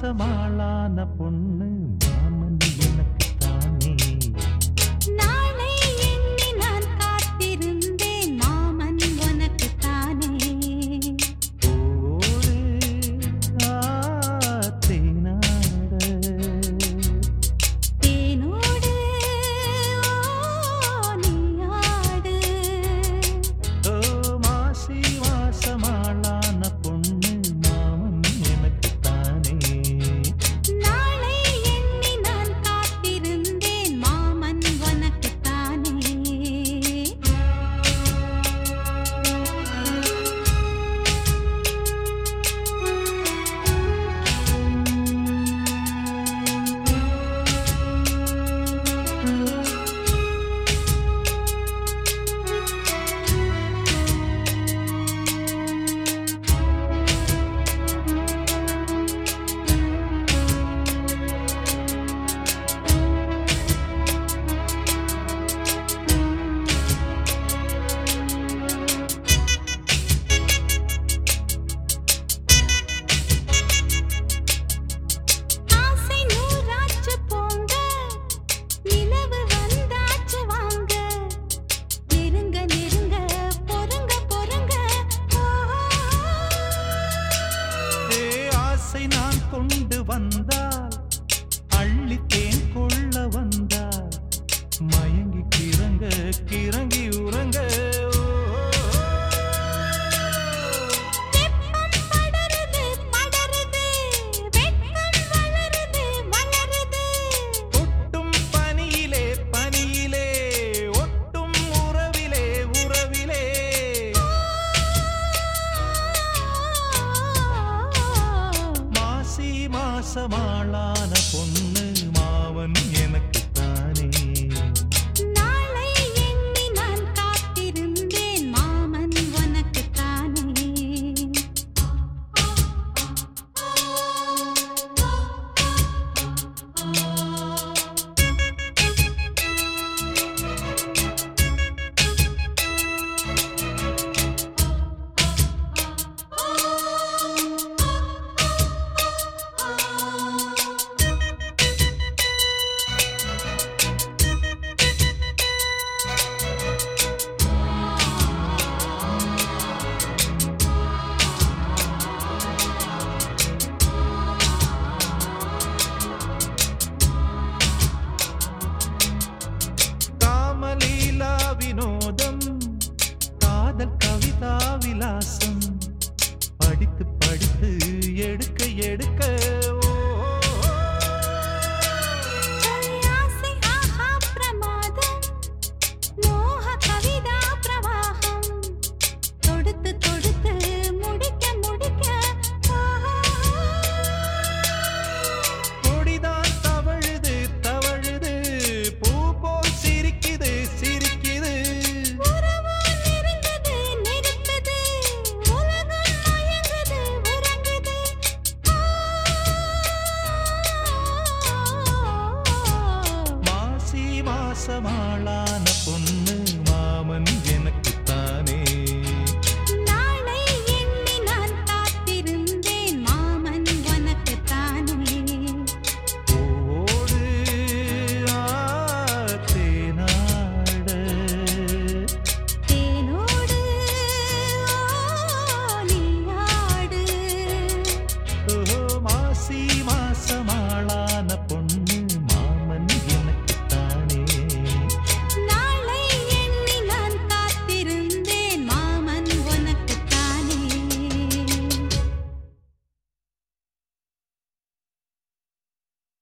மாசமாளான பொண்ணு மாமன் எனக்கு தானே. நாளை எண்ணி நான் காத்திருந்தேன் மாமன் உனக்கு தானே. ஓடு தேனாட தேனோடு நீயாடு. ஓ மாசி மாசமாளான பொண்ணு மாமன் எனக்கு தானே. நாளை எண்ணி நான் காத்திருந்தேன் மாமன் உனக்கு தானே. ஆசை நூறாச்சு போங்க நிலவு வந்தாச்சு வாங்க. நெருங்க நெருங்க பொறுங்க பொறுங்க. ஏ ஆசை நான் கொண்டு வந்தால் அள்ளித்தேன் கொள்ள வந்தால் மயங்கி கிறங்க கிறங்கி உறங்க. வெப்பம் படருது படருது வெட்கம் வளருது வளருது. ஒட்டும் பனியிலே பனியிலே ஒட்டும் உறவிலே உறவிலே. மாசி மாசமாளான பொண்ணு மாவன் எனக்கு தானே. நாளை எண்ணி நான் காத்திருந்தேன் மாமன் உனக்கு தானே. காமலீலா வினோதம் காதல் கவிதா விலாசம் படித்து படித்து எடுக்க எடுக்க. ஓ, ஆசை ஆஹா பிரமாதம் மோக கவிதா பிரவாகம். தொடுத்து தொடுத்து முடிக்க முடிக்க. கொடிதான் தவழுது தவழுது பூ போல் சிரிக்குது சிரிக்குது. உறவோ நெருங்குது நெருக்குது உலகம் மயங்குது உறங்குது. மாசி மாசமாளான பொண்ணு மாமன்